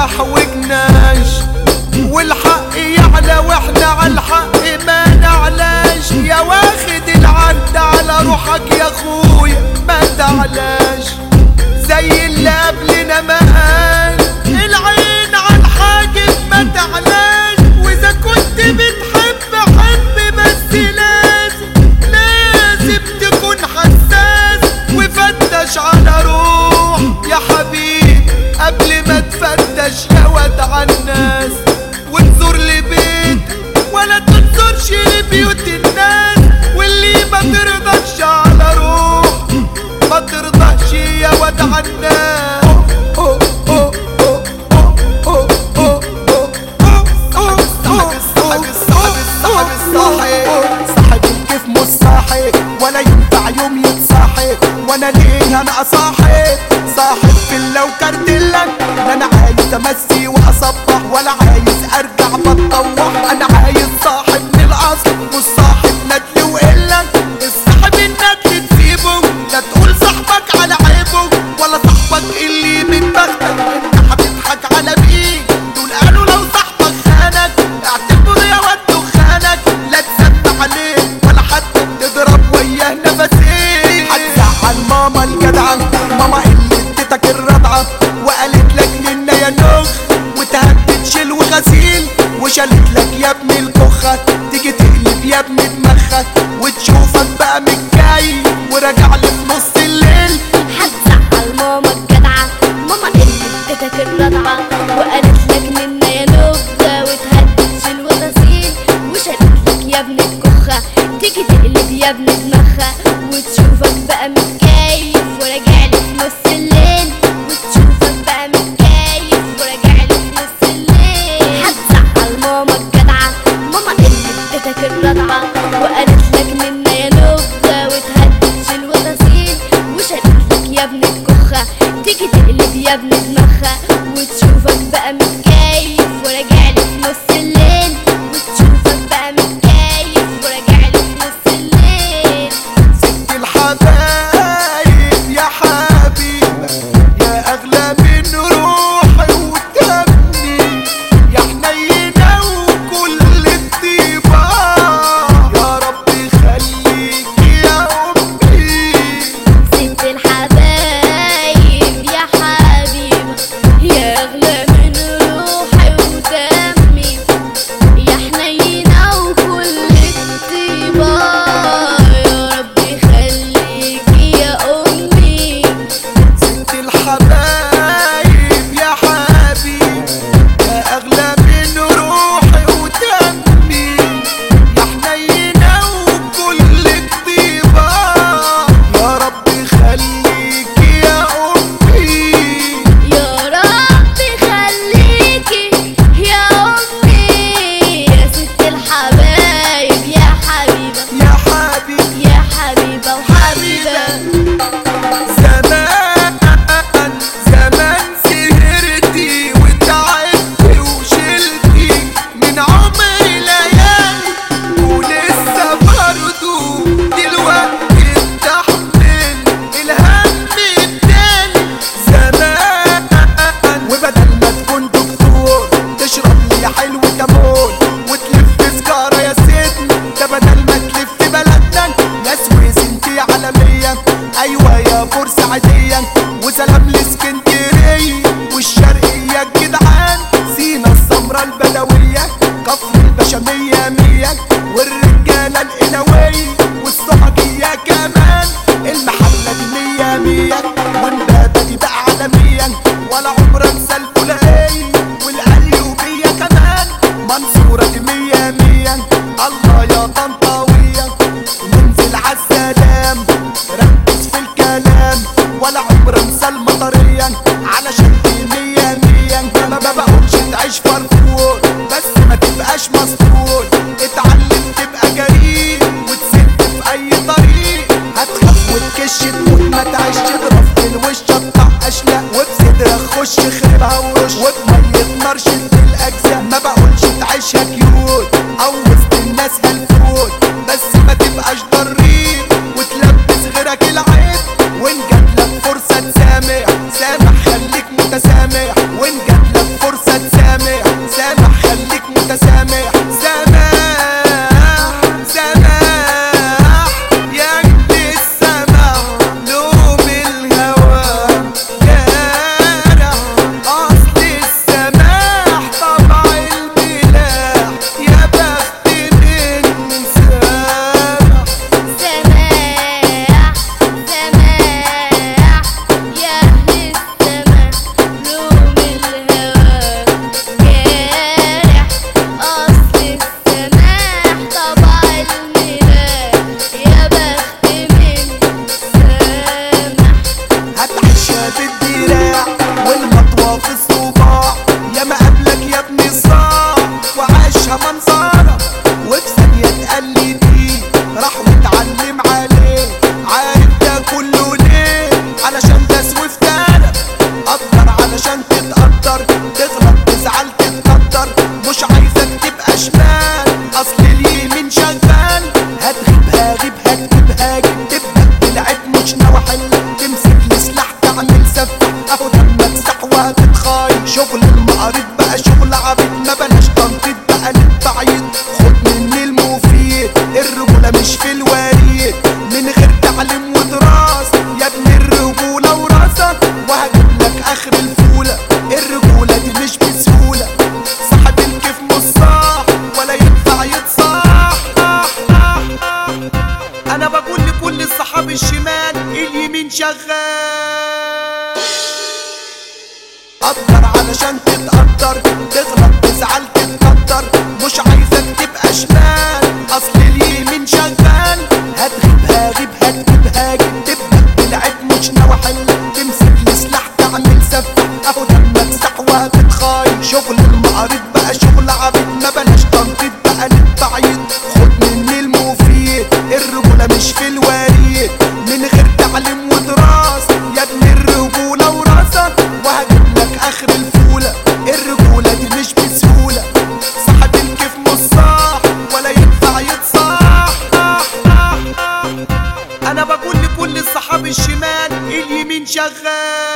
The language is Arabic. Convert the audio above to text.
يحوجناش، والحق يعلى واحنا عالحق ما نعلاش. يا واخد العد على روحك يا اخويا ما تعلاش، زي اللي قبلنا ما قال العين عالحاجب ما تعلاش. واذا كنت بتحب حب بس لازم تكون حساس وفتش على روح يا حبيبي قبل ما تفتش يا واد عالناس. وتزور لبيت ولا تنظرش لبيوت الناس، واللي ما ترضاش على روح ما ترضاش يا واد عالناس. صاحب الكيف مش صاحب ولا ينفع يوم يتصاحب، وانا ليه انا اصاحب صاحب في لو كارتلك. لا انا عايز امسي واصبح ولا عايز ارجع بتطوح، انا عايز صاحب من الاصل مش صاحب ندل وقلك. الصاحب الندل تسيبه، لا تقول صاحبك على عيبه ولا صاحبك اللي من بختك انت هتضحك على مين. دول قالوا لو صاحبك خانك اعتبره يا واد خانك، لا تسمع عليه ولا حتى تضرب وياه نفسين. هتزعل ماما الجدعه، ماما اللي اديتك الرضعه وقالت لك ننا يا نخ وتهدد شيل وغسيل، وشالت لك يا ابني الكخه تيجي تقلب يا ابني دماغك وتشوفك بقى متجاي وراجع لي في نص الليل. هتزعل ماما الجدعه، ماما اللي اديتك الرضعه وقالت لك ننا يا نخه وتهدد شيل وغسيل، وشالت لك يا ابني الكخه تيجي تقلب يا ابني دماغها وتشوفك بقى متكيف وراجع لي في نص الليل، وتشوفك بقى متكيف وراجع لي في نص الليل. هتزعل ماما الجدعه، ماما اللي اديتك الرضعه وقالت لك ننا يا نخه وتهدد شيل وغسيل، وشالت لك يا ابني الكخه تيجي تقلب يا ابني دماغها وتشوفك بقى متكيف وراجع لي في نص الليل، وتشوفك بقى متكيف وراجع لي في نص الليل. ست الحبايب يا حبيبة يا أغلى من روحي ودمي، يا حنينة وكل الطيبة يا رب يخليك يا أمي. ست الحبايب يا حبيبة يا أغلى من روحي ودمي، يا حنينة وكل الطيبة يا رب يخليك يا أمي. ست الحبايب يا حبيبي يا أغلى من روحي ودمي، يا حنينة وكل الطيبة يا رب يخليك يا أمي. يا رب يخليكي يا أمي يا ست الحبايب يا حبيبة يا حبيبي يا حبيبة وحبيبة. زمان زمان سهرتي وتعبتي وشلتي من عمري ليالي، ولسه برضو دلوقتي بتحمل الهم التاني. زمان وبدل ما تكون دكتور تشرب لي حلو كمون وتلف سجارة يا سيدنا، ده بدل ما تلف بلدنا ناس وزنتي عالمية. ايوه يا بورسعيدية وسلام لاسكندرية والشرقية الجدعان، سينا السمرة البدوية كفر الباشا مية مية والرجالة القناوية والصحجية كمان، المحلة دي مية مية والبابا دي بقى عالمية ولا عمر انسى الفلانية والقليوبية كمان، منصورة دي مية مية. الله يا طنطاوية وننزل عالسلام ركز في الكلام ولا عمر انسى المطرية علشان دي مية مية. ما بقولش تعيش فرفور بس ما تبقاش مسطول، اتعلم تبقى جريء وتسد في اي طريق، هتخاف وتكش تموت ما تعيش تضرب في الوش اقطع اشلاء وبصدرك خش خربها ورش وبمية نار شد الاجزاء. ما بقولش تعيشها كيوت او وسط الناس هالفوت بس ما تبقاش ضرير وتلبس غيرك العيب، وان جاتلك فرصة تسامح سامح خليك متسامح، وان جاتلك فرصة علشان تتقدر، تغلط تزعل تتقدر، مش عايزك تبقى شمال، اصل اليمين شغال. هتغيب هاجيب هتجيب هاجب، تبدأ تلعب مش ناوي حل، تمسك السلاح تعمل سفة، اهو دمك سح وهتتخايل. شغل المقاريض بقى شغل عبيد، ما بلاش تنطيط بقى للبعيد، خد مني المفيد. الرجولة مش في الوريد من غير تعليم ودراسة، يا ابن الرجولة وراسة وهجيب لك اخر الفولة. الرجولة دي مش بسهولة، صاحب الكيف مش صاح ولا ينفع يتصاح. انا بقول لكل الصحاب الشمال اليمين شغال. قدر علشان تتقدر، تغلط تزعل تتقدر، مش عايزك تبقى شمال، اصل اليمين شغال. هتغيب هاجيب هتجيب هاجب، تبدأ تلعب مش ناوي حل، تمسك السلاح تعمل سفة، اهو دمك سح وهتتخايل. شغل المقاريض بقى شغل عبيد، ما بلاش تنطيط بقى للبعيد، خد مني المفيد. الرجولة مش في الوريد من غير تعليم ودراسة، يا ابن الرجولة وراسة وهجيب لك اخر الفولة. الرجولة دي مش بسهولة، صاحب الكيف مش صاح ولا ينفع يتصاح. انا بقول لكل الصحاب الشمال اليمين شغال.